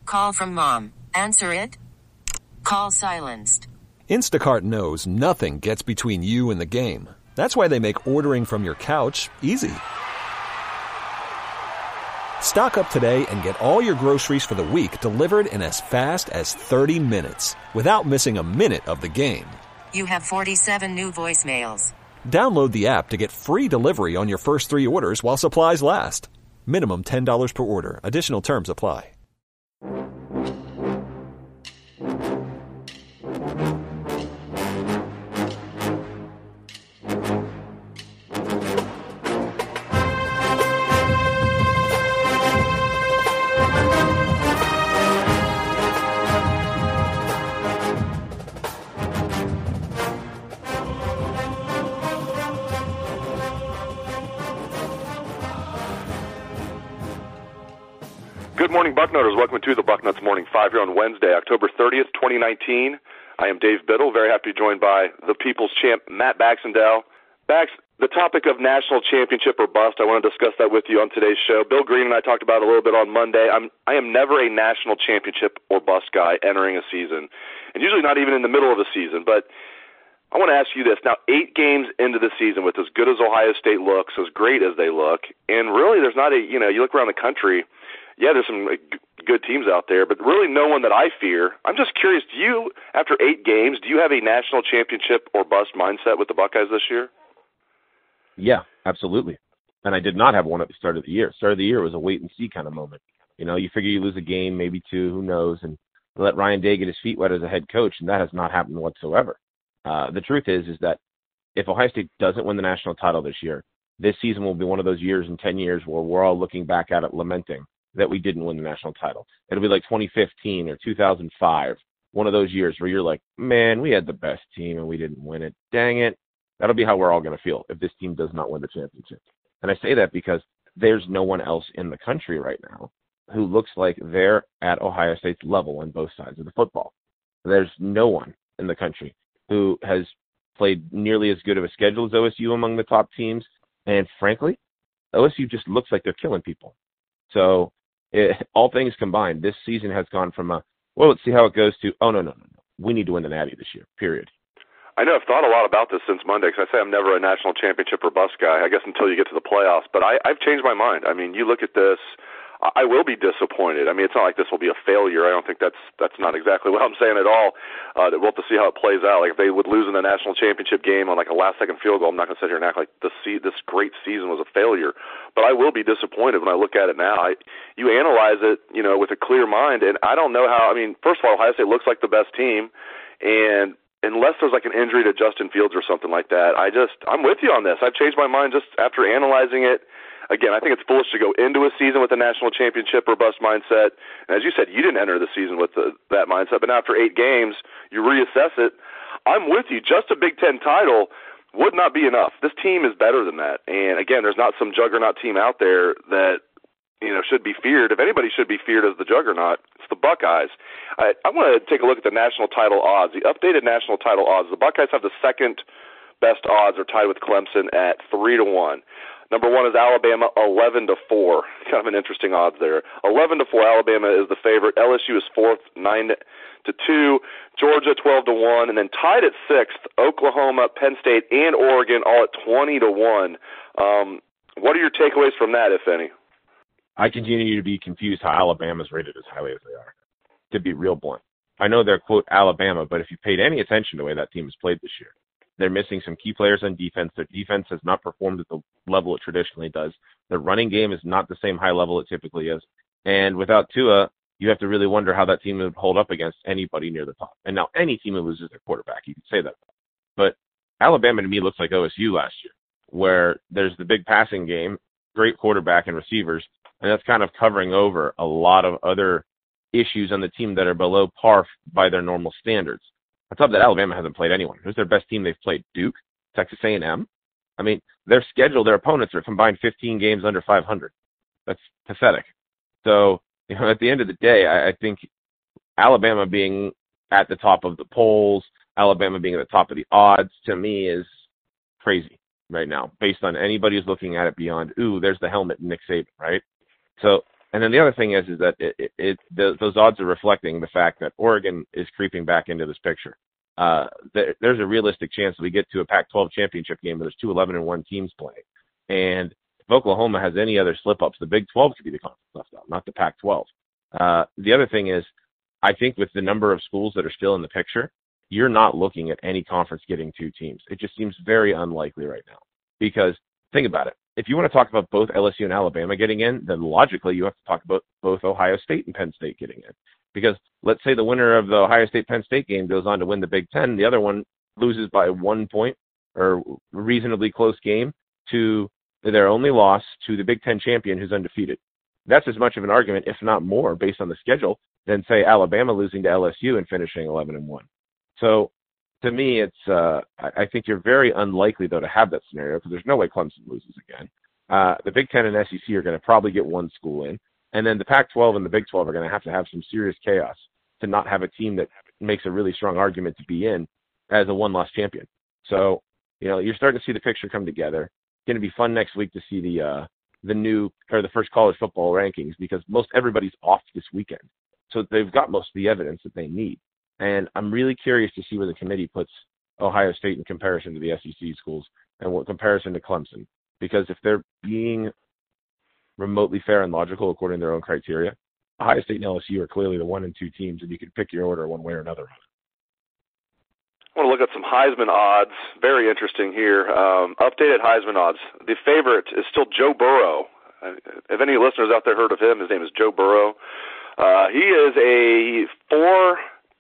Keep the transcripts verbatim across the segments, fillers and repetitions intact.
Call from mom. Answer it. Call silenced. Instacart knows nothing gets between you and the game. That's why they make ordering from your couch easy. Stock up today and get all your groceries for the week delivered in as fast as thirty minutes without missing a minute of the game. You have forty-seven new voicemails. Download the app to get free delivery on your first three orders while supplies last. Minimum ten dollars per order. Additional terms apply. Good morning, Bucknutters. Welcome to the Bucknuts Morning Five here on Wednesday, October thirtieth, twenty nineteen. I am Dave Biddle, very happy to be joined by the People's Champ, Matt Baxendale. Bax, the topic of national championship or bust, I want to discuss that with you on today's show. Bill Green and I talked about it a little bit on Monday. I'm, I am never a national championship or bust guy entering a season, and usually not even in the middle of the season, but I want to ask you this. Now, eight games into the season with as good as Ohio State looks, as great as they look, and really there's not a, you know, you look around the country, yeah, there's some good teams out there, but really no one that I fear. I'm just curious, do you, after eight games, do you have a national championship or bust mindset with the Buckeyes this year? Yeah, absolutely. And I did not have one at the start of the year. Start of the year was a wait-and-see kind of moment. You know, you figure you lose a game, maybe two, who knows, and let Ryan Day get his feet wet as a head coach, and that has not happened whatsoever. Uh, the truth is, is that if Ohio State doesn't win the national title this year, this season will be one of those years in ten years where we're all looking back at it lamenting that we didn't win the national title. It'll be like twenty fifteen or two thousand five, one of those years where you're like, man, we had the best team and we didn't win it. Dang it. That'll be how we're all going to feel if this team does not win the championship. And I say that because there's no one else in the country right now who looks like they're at Ohio State's level on both sides of the football. There's no one in the country who has played nearly as good of a schedule as O S U among the top teams. And frankly, O S U just looks like they're killing people. So it, all things combined, this season has gone from a, well, let's see how it goes to, oh, no, no, no, no. We need to win the Natty this year, period. I know I've thought a lot about this since Monday because I say I'm never a national championship or bust guy, I guess until you get to the playoffs. But I, I've changed my mind. I mean, you look at this, I will be disappointed. I mean, it's not like this will be a failure. I don't think that's that's not exactly what I'm saying at all. Uh, we'll have to see how it plays out. Like if they would lose in the national championship game on like a last-second field goal, I'm not going to sit here and act like this, this great season was a failure. But I will be disappointed when I look at it now. I, you analyze it, you know, with a clear mind, and I don't know how. I mean, first of all, Ohio State looks like the best team, and unless there's like an injury to Justin Fields or something like that, I just I'm with you on this. I've changed my mind just after analyzing it. Again, I think it's foolish to go into a season with a national championship or bust mindset. And as you said, you didn't enter the season with the, that mindset, but now after eight games, you reassess it. I'm with you. Just a Big Ten title would not be enough. This team is better than that. And again, there's not some juggernaut team out there that, you know, should be feared. If anybody should be feared as the juggernaut, it's the Buckeyes. I, I want to take a look at the national title odds, the updated national title odds. The Buckeyes have the second best odds, are tied with Clemson at three to one. Number one is Alabama, eleven to four. Kind of an interesting odds there. eleven to four, Alabama is the favorite. L S U is fourth, nine to two. Georgia, twelve to one. And then tied at sixth, Oklahoma, Penn State, and Oregon, all at twenty to one. Um, what are your takeaways from that, if any? I continue to be confused how Alabama's rated as highly as they are, to be real blunt. I know they're, quote, Alabama, but if you paid any attention to the way that team has played this year, they're missing some key players on defense. Their defense has not performed at the level it traditionally does. Their running game is not the same high level it typically is. And without Tua, you have to really wonder how that team would hold up against anybody near the top. And now any team who loses their quarterback, you can say that. But Alabama to me looks like O S U last year, where there's the big passing game, great quarterback and receivers, and that's kind of covering over a lot of other issues on the team that are below par by their normal standards. On top of that, Alabama hasn't played anyone. Who's their best team they've played? Duke? Texas A and M? I mean, their schedule, their opponents are combined fifteen games under five hundred. That's pathetic. So, you know, at the end of the day, I, I think Alabama being at the top of the polls, Alabama being at the top of the odds, to me is crazy right now, based on anybody who's looking at it beyond, ooh, there's the helmet and Nick Saban, right? So And then the other thing is, is that it, it, it the, those odds are reflecting the fact that Oregon is creeping back into this picture. Uh, there, there's a realistic chance that we get to a Pac twelve championship game where there's two eleven and one teams playing. And if Oklahoma has any other slip-ups, the Big twelve could be the conference left out, not the Pac twelve. Uh, the other thing is, I think with the number of schools that are still in the picture, you're not looking at any conference getting two teams. It just seems very unlikely right now. Because think about it. If you want to talk about both L S U and Alabama getting in, then logically you have to talk about both Ohio State and Penn State getting in. Because let's say the winner of the Ohio State-Penn State game goes on to win the Big Ten, the other one loses by one point or a reasonably close game to their only loss to the Big Ten champion who's undefeated. That's as much of an argument, if not more, based on the schedule, than, say, Alabama losing to L S U and finishing eleven and one. So to me, it's uh, I think you're very unlikely, though, to have that scenario because there's no way Clemson loses again. Uh, the Big Ten and S E C are going to probably get one school in. And then the Pac twelve and the Big twelve are going to have to have some serious chaos to not have a team that makes a really strong argument to be in as a one-loss champion. So, you know, you're starting to see the picture come together. It's going to be fun next week to see the uh, the new or the first college football rankings because most everybody's off this weekend. So they've got most of the evidence that they need. And I'm really curious to see where the committee puts Ohio State in comparison to the S E C schools and what comparison to Clemson. Because if they're being remotely fair and logical according to their own criteria, Ohio State and L S U are clearly the one and two teams, and you can pick your order one way or another on it. I want to look at some Heisman odds. Very interesting here. Um, updated Heisman odds. The favorite is still Joe Burrow. Uh, if any listeners out there heard of him, his name is Joe Burrow. Uh, he is a four...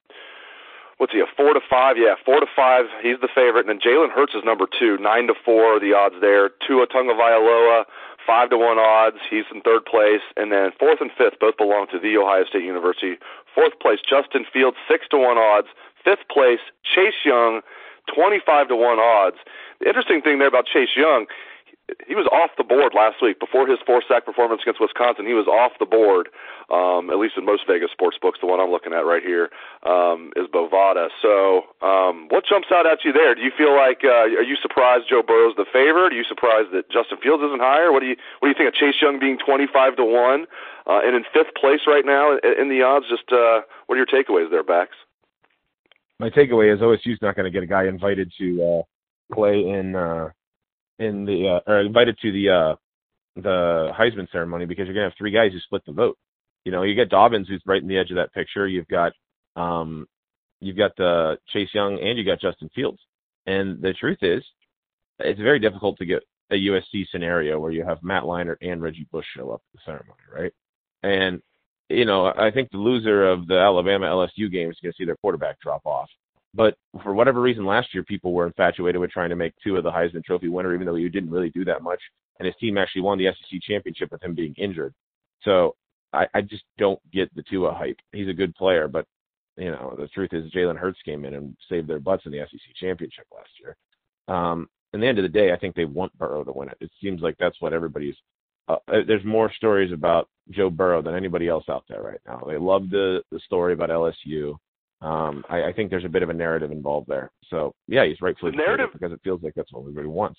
What's he, a four to five? Yeah, four to five. He's the favorite. And then Jalen Hurts is number two, nine to four, the odds there. Tua Tagovailoa, five to one odds. He's in third place. And then fourth and fifth both belong to The Ohio State University. Fourth place, Justin Fields, six to one odds. Fifth place, Chase Young, twenty-five to one odds. The interesting thing there about Chase Young, he was off the board last week. Before his four-sack performance against Wisconsin, he was off the board, um, at least in most Vegas sports books. The one I'm looking at right here um, is Bovada. So um, what jumps out at you there? Do you feel like, uh, are you surprised Joe Burrow's the favorite? Are you surprised that Justin Fields isn't higher? What do you what do you think of Chase Young being twenty-five to one uh, and in fifth place right now in, in the odds? Just uh, what are your takeaways there, Bax? My takeaway is O S U's not going to get a guy invited to uh, play in uh, – in the uh, or invited to the uh, the Heisman ceremony because you're gonna have three guys who split the vote. You know, you got Dobbins who's right in the edge of that picture. You've got um, you've got uh, Chase Young and you got Justin Fields. And the truth is, it's very difficult to get a U S C scenario where you have Matt Leinart and Reggie Bush show up at the ceremony, right? And you know, I think the loser of the Alabama L S U game is going to see their quarterback drop off. But for whatever reason, last year people were infatuated with trying to make Tua the Heisman Trophy winner, even though he didn't really do that much. And his team actually won the S E C championship with him being injured. So I, I just don't get the Tua hype. He's a good player, but you know the truth is Jalen Hurts came in and saved their butts in the S E C championship last year. Um, in the end of the day, I think they want Burrow to win it. It seems like that's what everybody's. Uh, there's more stories about Joe Burrow than anybody else out there right now. They love the the story about L S U. Um, I, I think there's a bit of a narrative involved there. So, yeah, he's rightfully the narrative because it feels like that's what everybody wants.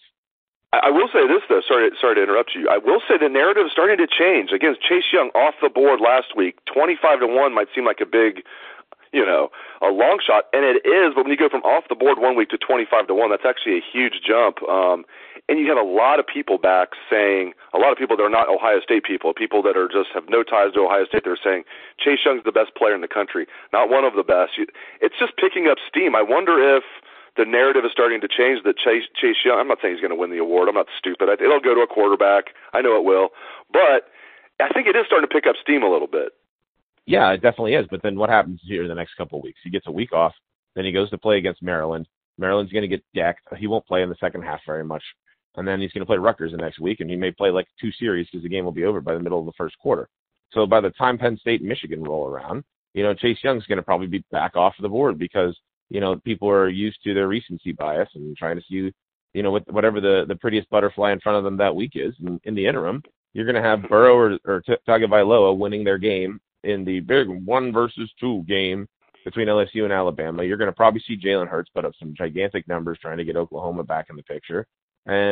I will say this, though. Sorry, sorry to interrupt you. I will say the narrative is starting to change. Again, Chase Young off the board last week, twenty-five to one might seem like a big, you know, a long shot, and it is. But when you go from off the board one week to twenty-five to one, that's actually a huge jump. Um, and you have a lot of people back saying, a lot of people that are not Ohio State people, people that are just have no ties to Ohio State, they're saying Chase Young's the best player in the country, not one of the best. It's just picking up steam. I wonder if the narrative is starting to change that Chase, Chase Young, I'm not saying he's going to win the award. I'm not stupid. It'll go to a quarterback. I know it will. But I think it is starting to pick up steam a little bit. Yeah, it definitely is. But then what happens here in the next couple of weeks? He gets a week off. Then he goes to play against Maryland. Maryland's going to get decked. He won't play in the second half very much. And then he's going to play Rutgers the next week, and he may play like two series because the game will be over by the middle of the first quarter. So by the time Penn State and Michigan roll around, you know, Chase Young's going to probably be back off the board because, you know, people are used to their recency bias and trying to see, you know, whatever the, the prettiest butterfly in front of them that week is. And in the interim, you're going to have Burrow or, or Tagovailoa winning their game in the big one versus two game between L S U and Alabama. You're going to probably see Jalen Hurts put up some gigantic numbers trying to get Oklahoma back in the picture. And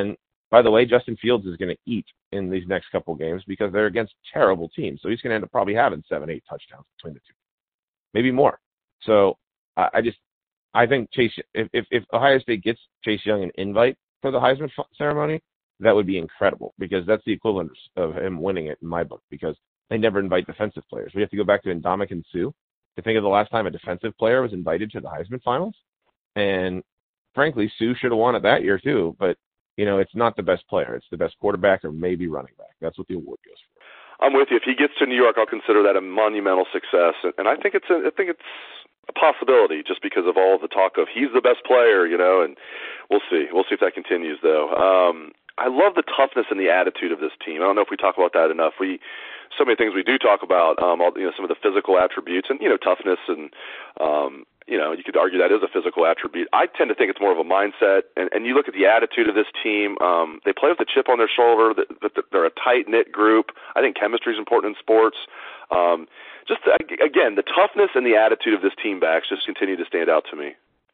by the way, Justin Fields is going to eat in these next couple of games because they're against terrible teams. So he's going to end up probably having seven, eight touchdowns between the two, maybe more. So I, I just, I think Chase, if, if, if Ohio State gets Chase Young an invite for the Heisman ceremony, that would be incredible because that's the equivalent of him winning it in my book because they never invite defensive players. We have to go back to Ndamukong Suh to think of the last time a defensive player was invited to the Heisman finals. And frankly, Suh should have won it that year too, but you know, it's not the best player. It's the best quarterback or maybe running back. That's what the award goes for. I'm with you. If he gets to New York, I'll consider that a monumental success, and I think it's a, I think it's a possibility just because of all the talk of he's the best player, you know. And we'll see. We'll see if that continues, though. Um, I love the toughness and the attitude of this team. I don't know if we talk about that enough. We so many things we do talk about. Um, all, you know, some of the physical attributes and you know toughness and. Um, You know, you could argue that is a physical attribute. I tend to think it's more of a mindset. And, and you look at the attitude of this team, um, they play with a chip on their shoulder. They're a tight-knit group. I think chemistry is important in sports. Um, just, again, the toughness and the attitude of this team backs just continue to stand out to me.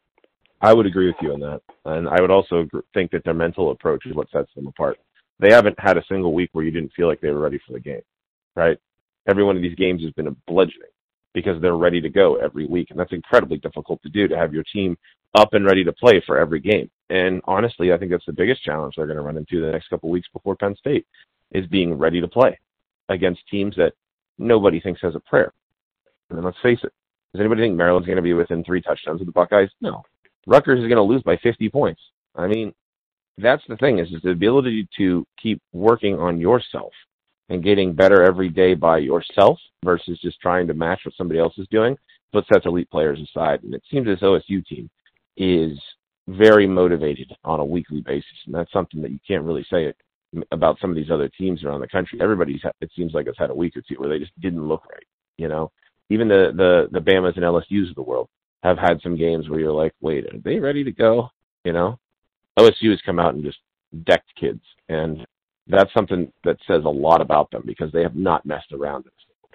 I would agree with you on that. And I would also think that their mental approach is what sets them apart. They haven't had a single week where you didn't feel like they were ready for the game, right? Every one of these games has been a bludgeoning, because they're ready to go every week. And that's incredibly difficult to do, to have your team up and ready to play for every game. And honestly, I think that's the biggest challenge they're going to run into the next couple of weeks before Penn State, is being ready to play against teams that nobody thinks has a prayer. And then let's face it, does anybody think Maryland's going to be within three touchdowns of the Buckeyes? No. Rutgers is going to lose by fifty points. I mean, that's the thing, is, is the ability to keep working on yourself and getting better every day by yourself versus just trying to match what somebody else is doing. What sets elite players aside. And it seems this O S U team is very motivated on a weekly basis. And that's something that you can't really say it about some of these other teams around the country. Everybody's, it seems like, has had a week or two where they just didn't look right. You know, even the, the, the Bamas and L S Us of the world have had some games where you're like, wait, are they ready to go? You know, O S U has come out and just decked kids. And that's something that says a lot about them because they have not messed around.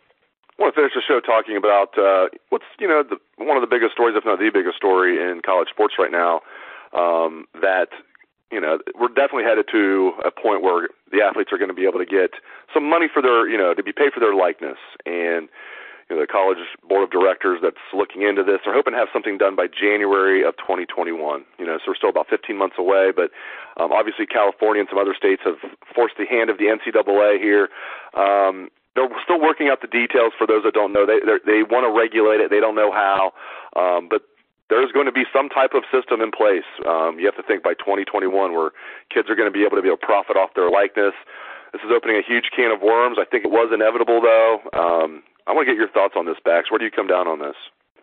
I want to finish the show talking about uh, what's, you know, the, one of the biggest stories, if not the biggest story in college sports right now, um, that, you know, we're definitely headed to a point where the athletes are going to be able to get some money for their, you know, to be paid for their likeness. And, you know, the college board of directors that's looking into this are hoping to have something done by January of twenty twenty-one. You know, so we're still about fifteen months away, but um, obviously California and some other states have forced the hand of the N C double A here. Um, they're still working out the details. For those that don't know, they they want to regulate it. They don't know how, um, but there's going to be some type of system in place. Um, you have to think by twenty twenty-one where kids are going to be able to be able to profit off their likeness. This is opening a huge can of worms. I think it was inevitable, though. Um, I want to get your thoughts on this, Bax. Where do you come down on this?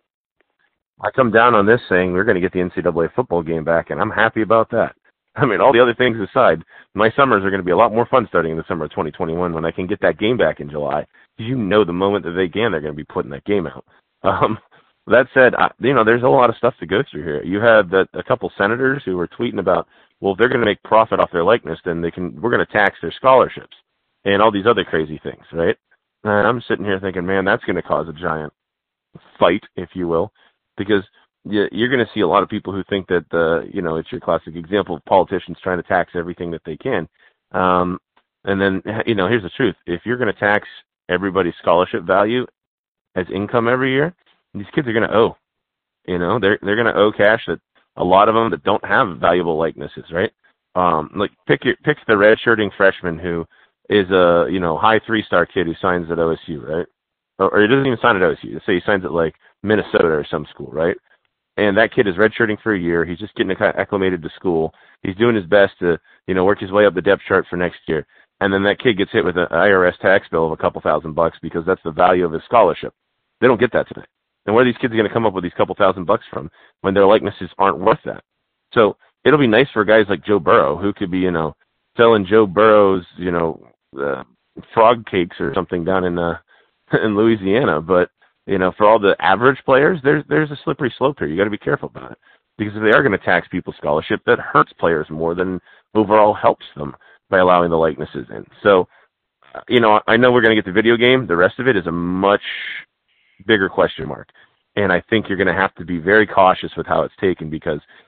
I come down on this saying we're going to get the N C double A football game back, and I'm happy about that. I mean, all the other things aside, my summers are going to be a lot more fun starting in the summer of twenty twenty-one when I can get that game back in July. You know, the moment that they can, they're going to be putting that game out. Um, that said, I, you know, there's a lot of stuff to go through here. You had that a couple senators who were tweeting about, well, if they're going to make profit off their likeness, then they can. We're going to tax their scholarships and all these other crazy things, right? And I'm sitting here thinking, man, that's going to cause a giant fight, if you will, because you're going to see a lot of people who think that, uh, you know, it's your classic example of politicians trying to tax everything that they can. Um, and then, you know, here's the truth. If you're going to tax everybody's scholarship value as income every year, these kids are going to owe. You know, they're they're going to owe cash that a lot of them that don't have valuable likenesses, right? Um, like pick your, pick the redshirting freshman who is a, you know, high three-star kid who signs at O S U, right? Or, or he doesn't even sign at O S U. Let's say he signs at, like, Minnesota or some school, right? And that kid is redshirting for a year. He's just getting acclimated to school. He's doing his best to, you know, work his way up the depth chart for next year. And then that kid gets hit with an I R S tax bill of a couple thousand bucks because that's the value of his scholarship. They don't get that today. And where are these kids going to come up with these couple thousand bucks from when their likenesses aren't worth that? So it'll be nice for guys like Joe Burrow who could be, you know, selling Joe Burrow's, you know, uh, frog cakes or something down in uh, in Louisiana. But, you know, for all the average players, there's there's a slippery slope here. You got to be careful about it. Because if they are going to tax people's scholarship, that hurts players more than overall helps them by allowing the likenesses in. So, you know, I know we're going to get the video game. The rest of it is a much bigger question mark. And I think you're going to have to be very cautious with how it's taken because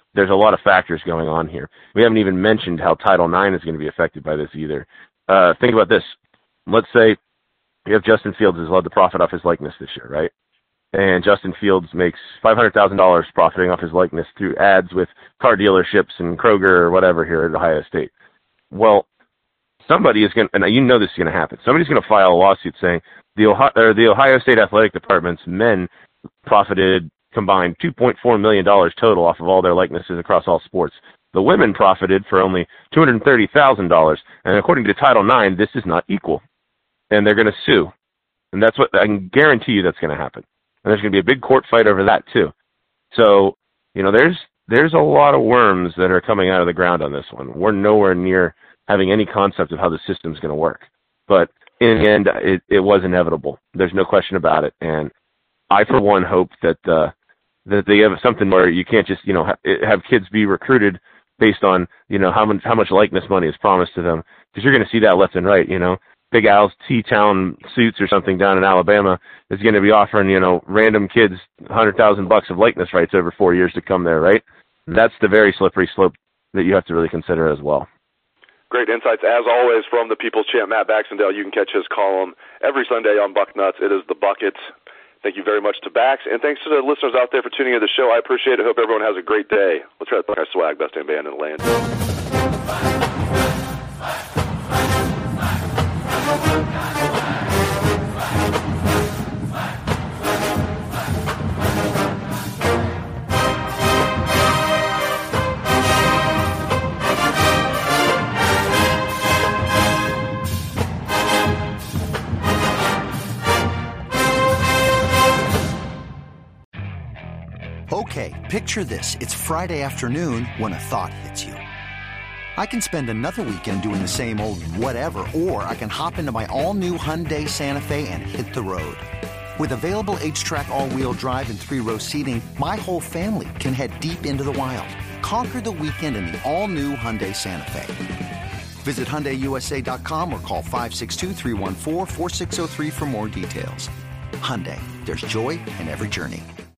there's a lot of factors going on here. We haven't even mentioned how Title nine is going to be affected by this either. Uh, think about this. Let's say you have Justin Fields is allowed to profit off his likeness this year, right? And Justin Fields makes five hundred thousand dollars profiting off his likeness through ads with car dealerships and Kroger or whatever here at Ohio State. Well, somebody is going to, and you know this is going to happen, somebody's going to file a lawsuit saying the Ohio, or the Ohio State Athletic Department's men profited combined two point four million dollars total off of all their likenesses across all sports. The women profited for only two hundred thirty thousand dollars, and according to Title nine, this is not equal. And they're going to sue. And that's what, I can guarantee you that's going to happen. And there's going to be a big court fight over that too. So, you know, there's there's a lot of worms that are coming out of the ground on this one. We're nowhere near having any concept of how the system's going to work. But in the end, it, it was inevitable. There's no question about it. And I, for one, hope that uh, that they have something where you can't just, you know, ha- have kids be recruited based on, you know, how much how much likeness money is promised to them. Because you're going to see that left and right, you know. Big Al's T-Town Suits or something down in Alabama is going to be offering, you know, random kids one hundred thousand bucks of likeness rights over four years to come there, right? That's the very slippery slope that you have to really consider as well. Great insights, as always, from the People's Champ, Matt Baxendale. You can catch his column every Sunday on Bucknuts. It is The Bucket. Thank you very much to Bax, and thanks to the listeners out there for tuning in to the show. I appreciate it. Hope everyone has a great day. Let's try to Buckeye swag, best damn band in the land. Okay, picture this. It's Friday afternoon when a thought hits you. I can spend another weekend doing the same old whatever, or I can hop into my all-new Hyundai Santa Fe and hit the road. With available H-Track all-wheel drive and three-row seating, my whole family can head deep into the wild. Conquer the weekend in the all-new Hyundai Santa Fe. Visit Hyundai U S A dot com or call five six two, three one four, four six zero three for more details. Hyundai, there's joy in every journey.